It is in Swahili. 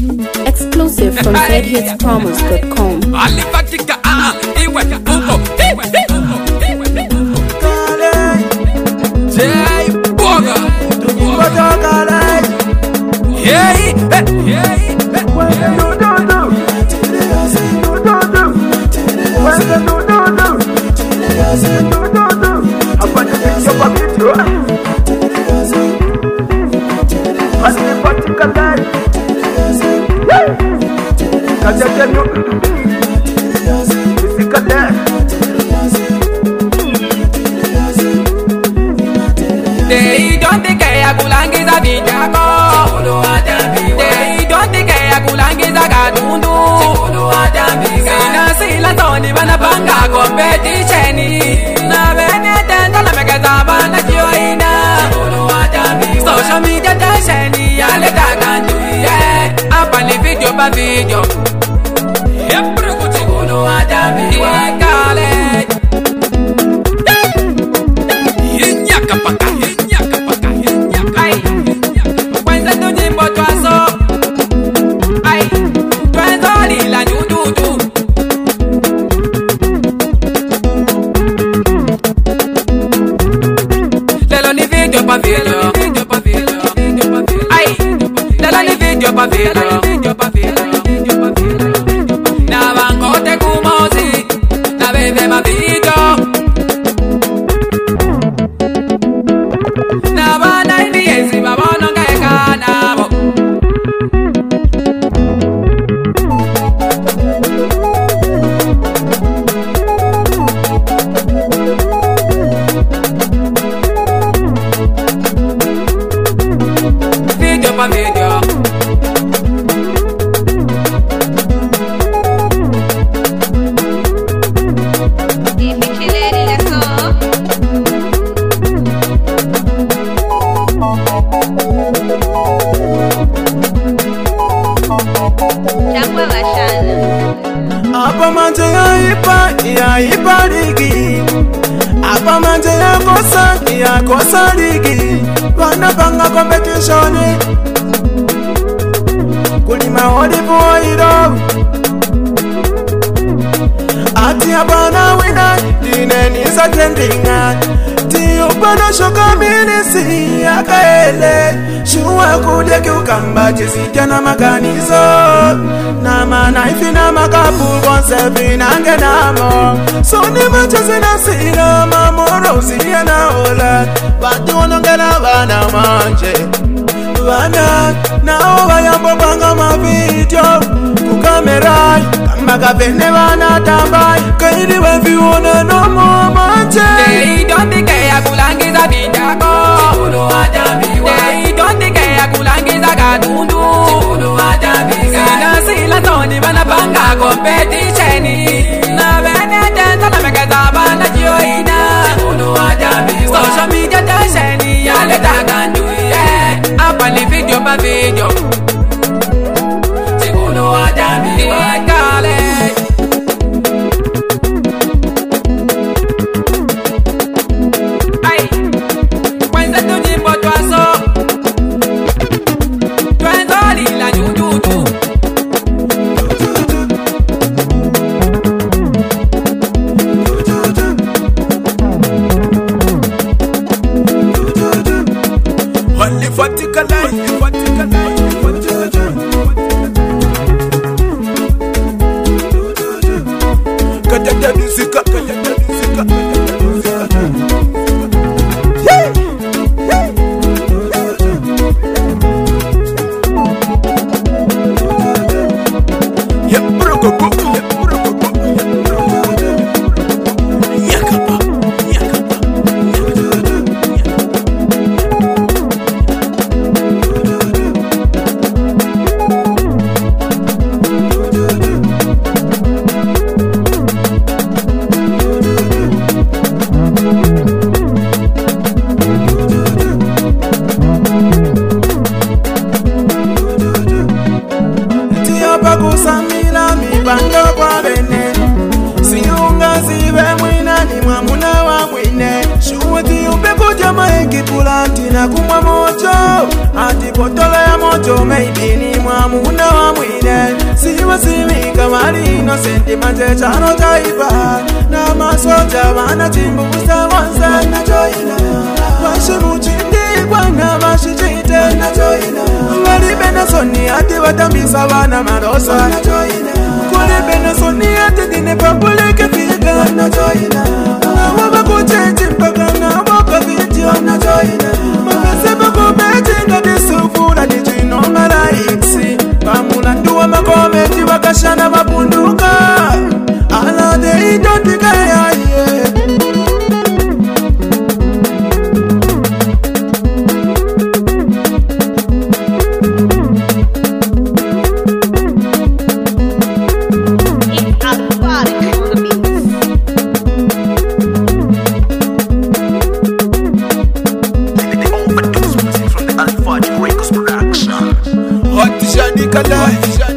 Exclusive from zhitspromos.com. Alifatika iwe uko Jay Boga Hey They don't think I kulangi za vijako. They don't think I kulangi za gadundu. Sina sila toni wanapanga competition. Na vene tenda na megeza bana joina. Social media tension yaleta kandu hapa ni video pa video. Yepre kuchikuno adami wakale. Na bangote kumozi na bebe mapigo na bana indiezi babono ngeka nabo video pa video. Apa manje ya ipa ligi. Apa manje ya kosa ligi. Wanapanga competition. Kulima olive oil. Ati abana wina dineni za trending. Ti upana shoka milisi akaele. Shuwa kude kiukamba chizija na maganizo. Na manaifi na makapu konsefi nange namo. So ni machezi na sina mamoro usiye na ola. Watu wanongela wana manje wana nao bayambo banga mavideo kukamerai kamba kapene wana tambai kairi wevione no manje. They don't think I kulangiza vijako. They don't think I kulangiza gadundu. Sina sila toni wanapanga competition. Na vene tenta na megeza bana joina. Social media tension yaleta kandu hapa ni video pa video. Sikuno adami wakale. Ay, kwenza tujimbo twaso. Twenzoli la nyududu. na kumwa moto ati potole ya moto maybe ni mwamuna wa masimika mali inosenti manje chano chaiba na masoja wana chimbusa wansa na joina washimuchindi kwana mashichite na joina walibena soni ati watambisa wana marosa na joina walibena soni ati dine papulike figa na joina waba kuchechi mpaka na waka video na joina mapeseba kubeti ngati sufura dijino malaiksi Kamula nduwa makometi wakashana mapunduka Ala de idotika ya ye The overdose music from the Alpha Records production. Hot Shadi Kala